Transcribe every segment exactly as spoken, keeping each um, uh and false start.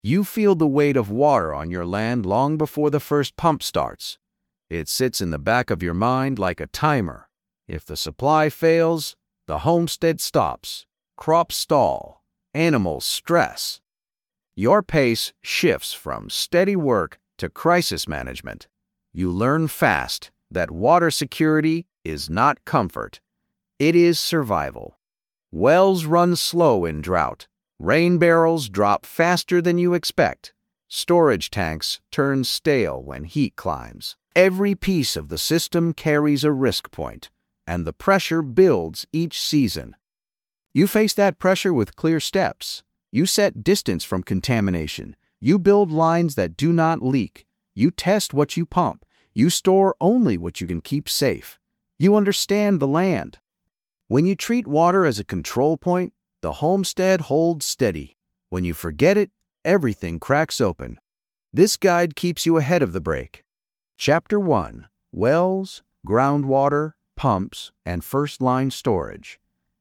You feel the weight of water on your land long before the first pump starts. It sits in the back of your mind like a timer. If the supply fails, the homestead stops, crops stall, animals stress. Your pace shifts from steady work to crisis management. You learn fast that water security is not comfort. It is survival. Wells run slow in drought. Rain barrels drop faster than you expect. Storage tanks turn stale when heat climbs. Every piece of the system carries a risk point, and the pressure builds each season. You face that pressure with clear steps. You set distance from contamination. You build lines that do not leak. You test what you pump. You store only what you can keep safe. You understand the land. When you treat water as a control point, the homestead holds steady. When you forget it, everything cracks open. This guide keeps you ahead of the break. Chapter one. Wells, Groundwater, Pumps, and First-Line Storage.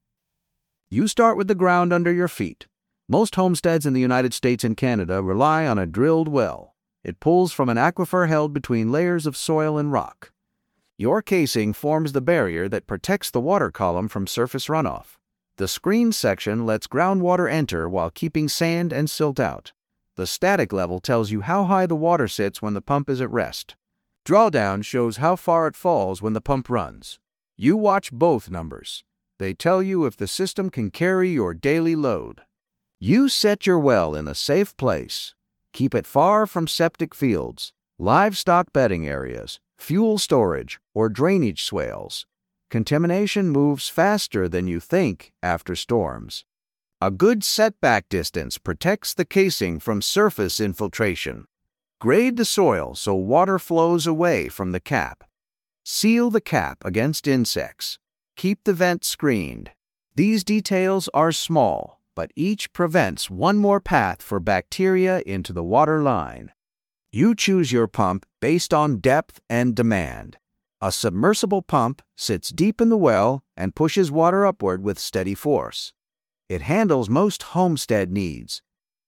You start with the ground under your feet. Most homesteads in the United States and Canada rely on a drilled well. It pulls from an aquifer held between layers of soil and rock. Your casing forms the barrier that protects the water column from surface runoff. The screen section lets groundwater enter while keeping sand and silt out. The static level tells you how high the water sits when the pump is at rest. Drawdown shows how far it falls when the pump runs. You watch both numbers. They tell you if the system can carry your daily load. You set your well in a safe place. Keep it far from septic fields, livestock bedding areas, fuel storage, or drainage swales. Contamination moves faster than you think after storms. A good setback distance protects the casing from surface infiltration. Grade the soil so water flows away from the cap. Seal the cap against insects. Keep the vent screened. These details are small, but each prevents one more path for bacteria into the water line. You choose your pump based on depth and demand. A submersible pump sits deep in the well and pushes water upward with steady force. It handles most homestead needs.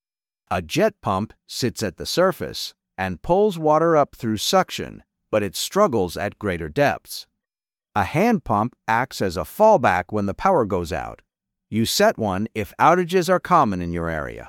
A jet pump sits at the surface and pulls water up through suction, but it struggles at greater depths. A hand pump acts as a fallback when the power goes out. You set one if outages are common in your area.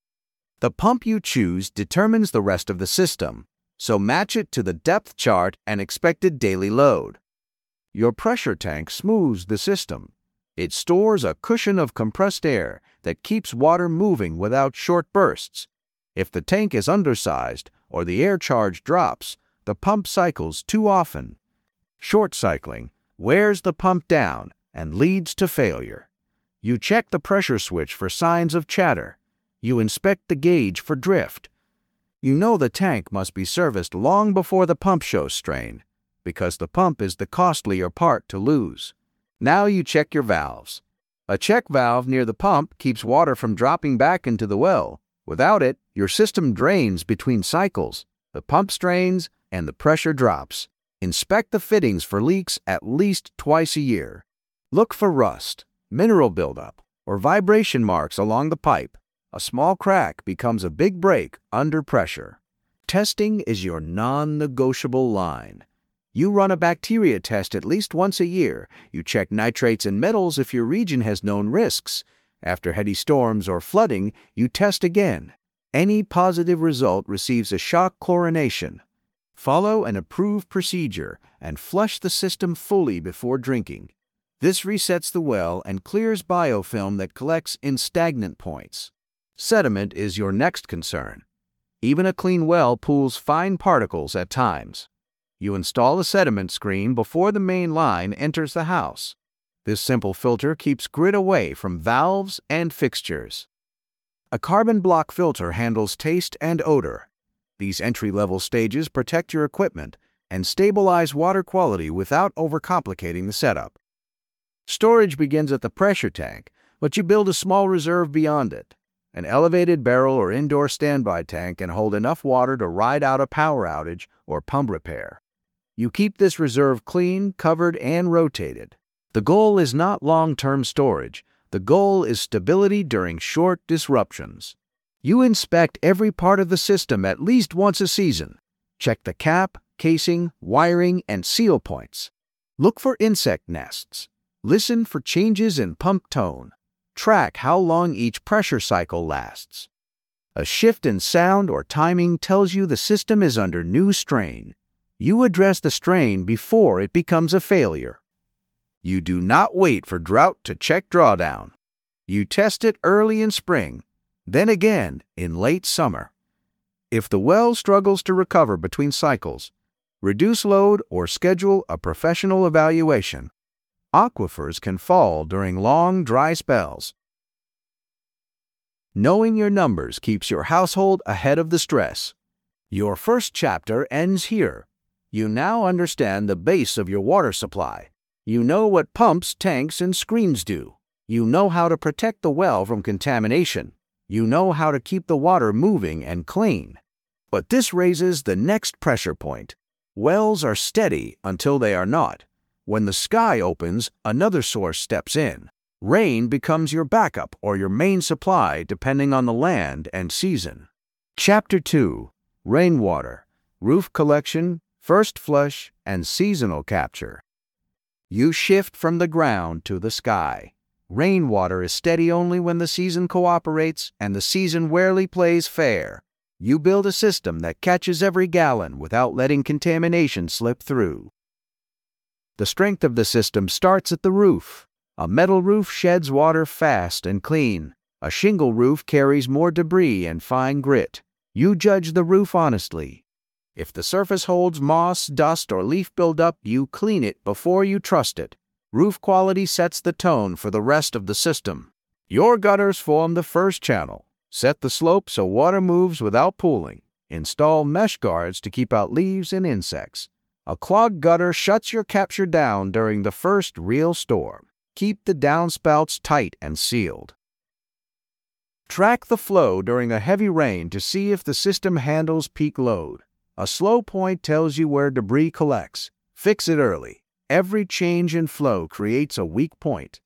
The pump you choose determines the rest of the system, so match it to the depth chart and expected daily load. Your pressure tank smooths the system. It stores a cushion of compressed air that keeps water moving without short bursts. If the tank is undersized or the air charge drops, the pump cycles too often. Short cycling wears the pump down and leads to failure. You check the pressure switch for signs of chatter. You inspect the gauge for drift. You know the tank must be serviced long before the pump shows strain, because the pump is the costlier part to lose. Now you check your valves. A check valve near the pump keeps water from dropping back into the well. Without it, your system drains between cycles. The pump strains and the pressure drops. Inspect the fittings for leaks at least twice a year. Look for rust, mineral buildup, or vibration marks along the pipe. A small crack becomes a big break under pressure. Testing is your non-negotiable line. You run a bacteria test at least once a year. You check nitrates and metals if your region has known risks. After heavy storms or flooding, you test again. Any positive result receives a shock chlorination. Follow an approved procedure and flush the system fully before drinking. This resets the well and clears biofilm that collects in stagnant points. Sediment is your next concern. Even a clean well pools fine particles at times. You install a sediment screen before the main line enters the house. This simple filter keeps grit away from valves and fixtures. A carbon block filter handles taste and odor. These entry-level stages protect your equipment and stabilize water quality without overcomplicating the setup. Storage begins at the pressure tank, but you build a small reserve beyond it. An elevated barrel or indoor standby tank can hold enough water to ride out a power outage or pump repair. You keep this reserve clean, covered, and rotated. The goal is not long-term storage. The goal is stability during short disruptions. You inspect every part of the system at least once a season. Check the cap, casing, wiring, and seal points. Look for insect nests. Listen for changes in pump tone. Track how long each pressure cycle lasts. A shift in sound or timing tells you the system is under new strain. You address the strain before it becomes a failure. You do not wait for drought to check drawdown. You test it early in spring, then again in late summer. If the well struggles to recover between cycles, reduce load or schedule a professional evaluation. Aquifers can fall during long, dry spells. Knowing your numbers keeps your household ahead of the stress. Your first chapter ends here. You now understand the base of your water supply. You know what pumps, tanks, and screens do. You know how to protect the well from contamination. You know how to keep the water moving and clean. But this raises the next pressure point. Wells are steady until they are not. When the sky opens, another source steps in. Rain becomes your backup or your main supply depending on the land and season. Chapter two. Rainwater, Roof Collection, First Flush, and Seasonal Capture. You shift from the ground to the sky. Rainwater is steady only when the season cooperates and the season rarely plays fair. You build a system that catches every gallon without letting contamination slip through. The strength of the system starts at the roof. A metal roof sheds water fast and clean. A shingle roof carries more debris and fine grit. You judge the roof honestly. If the surface holds moss, dust, or leaf buildup, you clean it before you trust it. Roof quality sets the tone for the rest of the system. Your gutters form the first channel. Set the slope so water moves without pooling. Install mesh guards to keep out leaves and insects. A clogged gutter shuts your capture down during the first real storm. Keep the downspouts tight and sealed. Track the flow during a heavy rain to see if the system handles peak load. A slow point tells you where debris collects. Fix it early. Every change in flow creates a weak point.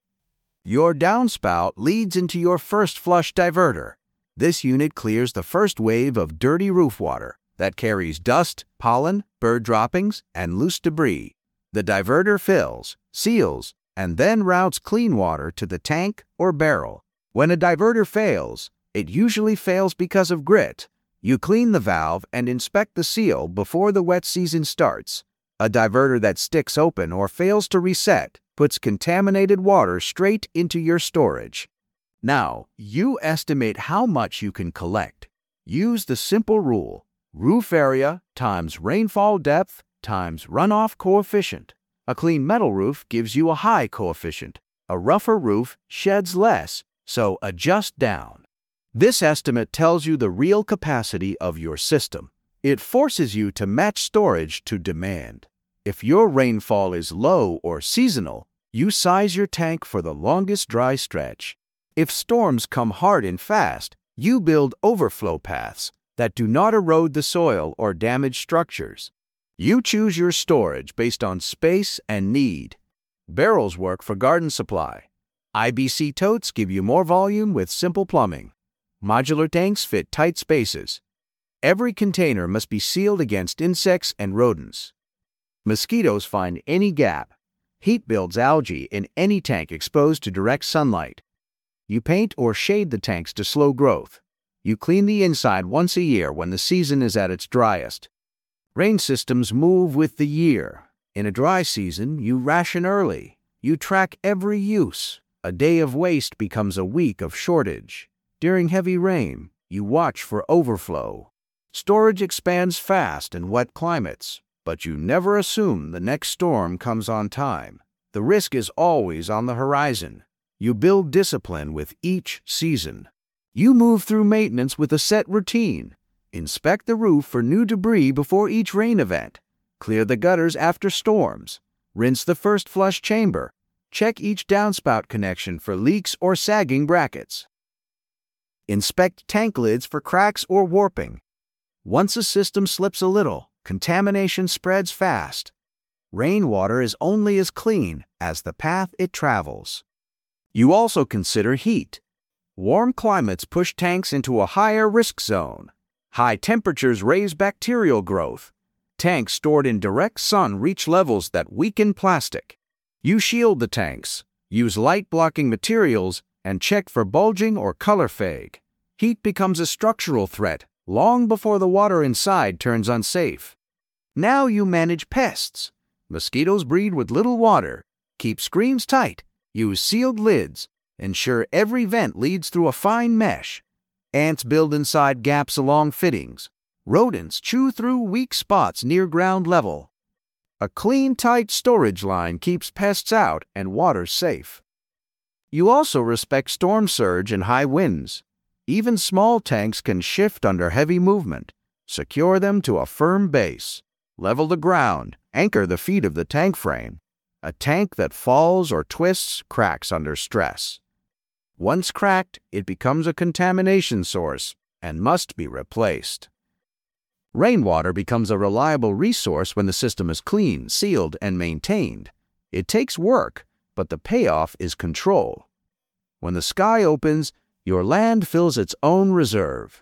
Your downspout leads into your first flush diverter. This unit clears the first wave of dirty roof water that carries dust, pollen, bird droppings, and loose debris. The diverter fills, seals, and then routes clean water to the tank or barrel. When a diverter fails, it usually fails because of grit. You clean the valve and inspect the seal before the wet season starts. A diverter that sticks open or fails to reset puts contaminated water straight into your storage. Now, you estimate how much you can collect. Use the simple rule: roof area times rainfall depth times runoff coefficient. A clean metal roof gives you a high coefficient. A rougher roof sheds less, so adjust down. This estimate tells you the real capacity of your system. It forces you to match storage to demand. If your rainfall is low or seasonal, you size your tank for the longest dry stretch. If storms come hard and fast, you build overflow paths that do not erode the soil or damage structures. You choose your storage based on space and need. Barrels work for garden supply. I B C totes give you more volume with simple plumbing. Modular tanks fit tight spaces. Every container must be sealed against insects and rodents. Mosquitoes find any gap. Heat builds algae in any tank exposed to direct sunlight. You paint or shade the tanks to slow growth. You clean the inside once a year when the season is at its driest. Rain systems move with the year. In a dry season, you ration early. You track every use. A day of waste becomes a week of shortage. During heavy rain, you watch for overflow. Storage expands fast in wet climates, but you never assume the next storm comes on time. The risk is always on the horizon. You build discipline with each season. You move through maintenance with a set routine. Inspect the roof for new debris before each rain event. Clear the gutters after storms. Rinse the first flush chamber. Check each downspout connection for leaks or sagging brackets. Inspect tank lids for cracks or warping. Once a system slips a little, contamination spreads fast. Rainwater is only as clean as the path it travels. You also consider heat. Warm climates push tanks into a higher risk zone. High temperatures raise bacterial growth. Tanks stored in direct sun reach levels that weaken plastic. You shield the tanks, use light-blocking materials, and check for bulging or color fade. Heat becomes a structural threat long before the water inside turns unsafe. Now you manage pests. Mosquitoes breed with little water. Keep screens tight. Use sealed lids. Ensure every vent leads through a fine mesh. Ants build inside gaps along fittings. Rodents chew through weak spots near ground level. A clean, tight storage line keeps pests out and water safe. You also respect storm surge and high winds. Even small tanks can shift under heavy movement. Secure them to a firm base. Level the ground. Anchor the feet of the tank frame. A tank that falls or twists cracks under stress. Once cracked, it becomes a contamination source and must be replaced. Rainwater becomes a reliable resource when the system is clean, sealed, and maintained. It takes work, but the payoff is control. When the sky opens, your land fills its own reserve.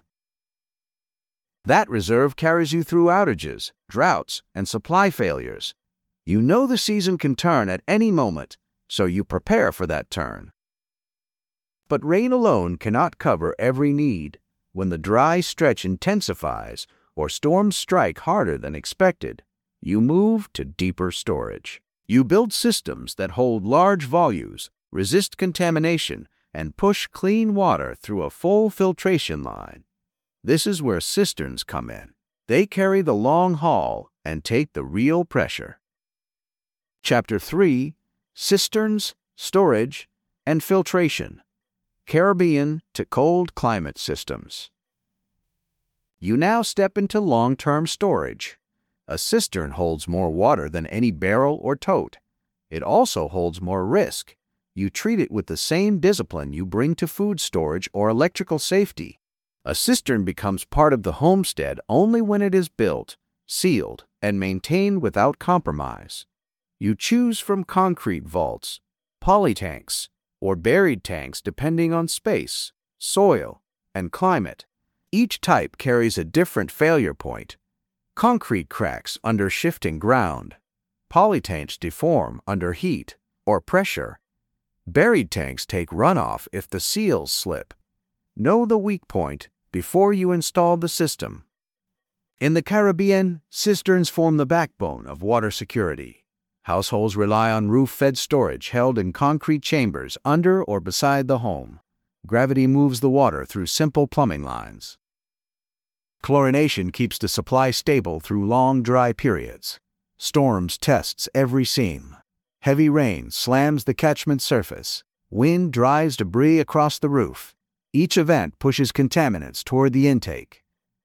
That reserve carries you through outages, droughts, and supply failures. You know the season can turn at any moment, so you prepare for that turn. But rain alone cannot cover every need. When the dry stretch intensifies or storms strike harder than expected, you move to deeper storage. You build systems that hold large volumes, resist contamination, and push clean water through a full filtration line. This is where cisterns come in. They carry the long haul and take the real pressure. Chapter three, Cisterns, Storage, and Filtration. Caribbean to Cold Climate Systems. You now step into long-term storage. A cistern holds more water than any barrel or tote. It also holds more risk. You treat it with the same discipline you bring to food storage or electrical safety. A cistern becomes part of the homestead only when it is built, sealed, and maintained without compromise. You choose from concrete vaults, polytanks, or buried tanks depending on space, soil, and climate. Each type carries a different failure point. Concrete cracks under shifting ground. Polytanks deform under heat or pressure. Buried tanks take runoff if the seals slip. Know the weak point before you install the system. In the Caribbean, cisterns form the backbone of water security. Households rely on roof-fed storage held in concrete chambers under or beside the home. Gravity moves the water through simple plumbing lines. Chlorination keeps the supply stable through long, dry periods. Storms tests every seam. Heavy rain slams the catchment surface. Wind drives debris across the roof. Each event pushes contaminants toward the intake.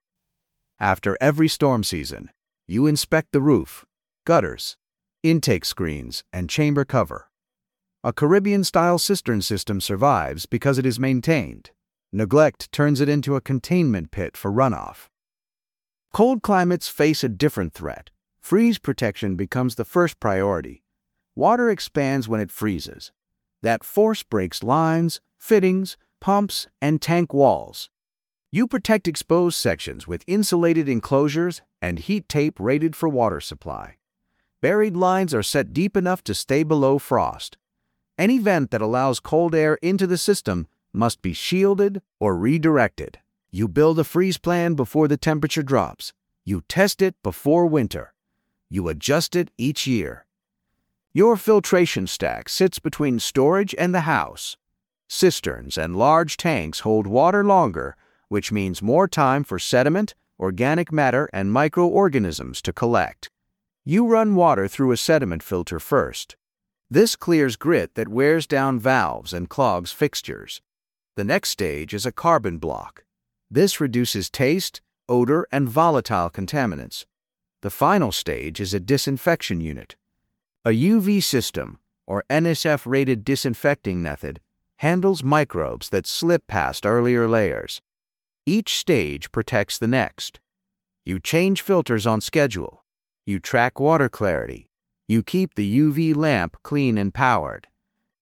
After every storm season, you inspect the roof, gutters, intake screens, and chamber cover. A Caribbean-style cistern system survives because it is maintained. Neglect turns it into a containment pit for runoff. Cold climates face a different threat. Freeze protection becomes the first priority. Water expands when it freezes. That force breaks lines, fittings, pumps, and tank walls. You protect exposed sections with insulated enclosures and heat tape rated for water supply. Buried lines are set deep enough to stay below frost. Any vent that allows cold air into the system must be shielded or redirected. You build a freeze plan before the temperature drops. You test it before winter. You adjust it each year. Your filtration stack sits between storage and the house. Cisterns and large tanks hold water longer, which means more time for sediment, organic matter, and microorganisms to collect. You run water through a sediment filter first. This clears grit that wears down valves and clogs fixtures. The next stage is a carbon block. This reduces taste, odor, and volatile contaminants. The final stage is a disinfection unit. A U V system, or N S F-rated disinfecting method, handles microbes that slip past earlier layers. Each stage protects the next. You change filters on schedule. You track water clarity. You keep the U V lamp clean and powered.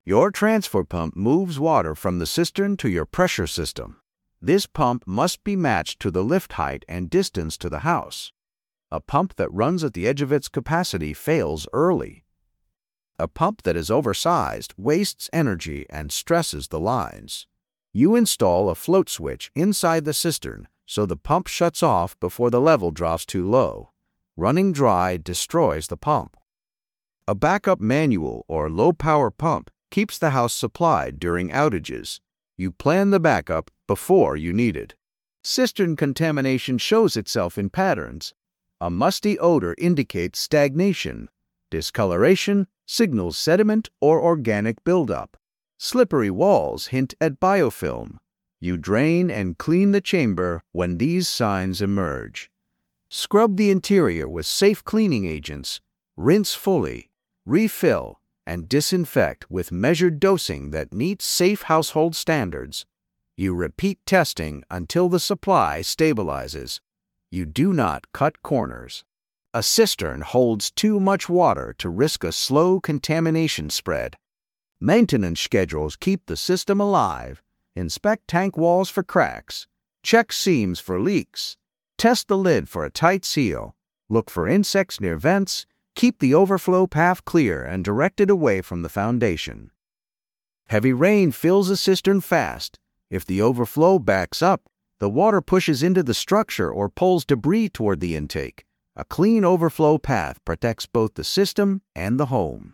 Your transfer pump moves water from the cistern to your pressure system. This pump must be matched to the lift height and distance to the house. A pump that runs at the edge of its capacity fails early. A pump that is oversized wastes energy and stresses the lines. You install a float switch inside the cistern so the pump shuts off before the level drops too low. Running dry destroys the pump. A backup manual or low-power pump keeps the house supplied during outages. You plan the backup before you need it. Cistern contamination shows itself in patterns. A musty odor indicates stagnation. Discoloration signals sediment or organic buildup. Slippery walls hint at biofilm. You drain and clean the chamber when these signs emerge. Scrub the interior with safe cleaning agents. Rinse fully, refill, and disinfect with measured dosing that meets safe household standards. You repeat testing until the supply stabilizes. You do not cut corners. A cistern holds too much water to risk a slow contamination spread. Maintenance schedules keep the system alive. Inspect tank walls for cracks. Check seams for leaks. Test the lid for a tight seal. Look for insects near vents. Keep the overflow path clear and direct it away from the foundation. Heavy rain fills a cistern fast. If the overflow backs up, the water pushes into the structure or pulls debris toward the intake. A clean overflow path protects both the system and the home.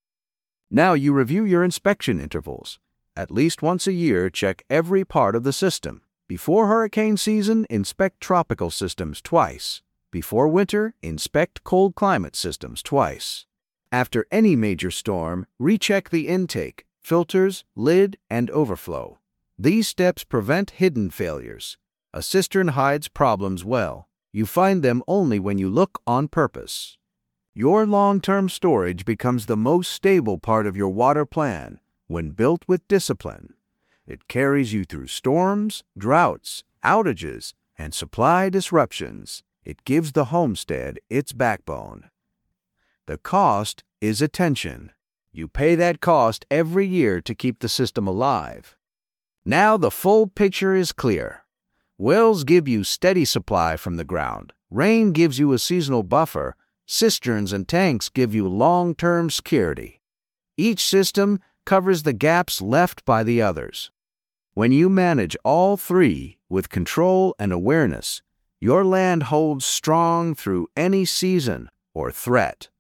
Now you review your inspection intervals. At least once a year, check every part of the system. Before hurricane season, inspect tropical systems twice. Before winter, inspect cold climate systems twice. After any major storm, recheck the intake, filters, lid, and overflow. These steps prevent hidden failures. A cistern hides problems well. You find them only when you look on purpose. Your long-term storage becomes the most stable part of your water plan when built with discipline. It carries you through storms, droughts, outages, and supply disruptions. It gives the homestead its backbone. The cost is attention. You pay that cost every year to keep the system alive. Now the full picture is clear. Wells give you steady supply from the ground. Rain gives you a seasonal buffer. Cisterns and tanks give you long-term security. Each system covers the gaps left by the others. When you manage all three with control and awareness, your land holds strong through any season or threat.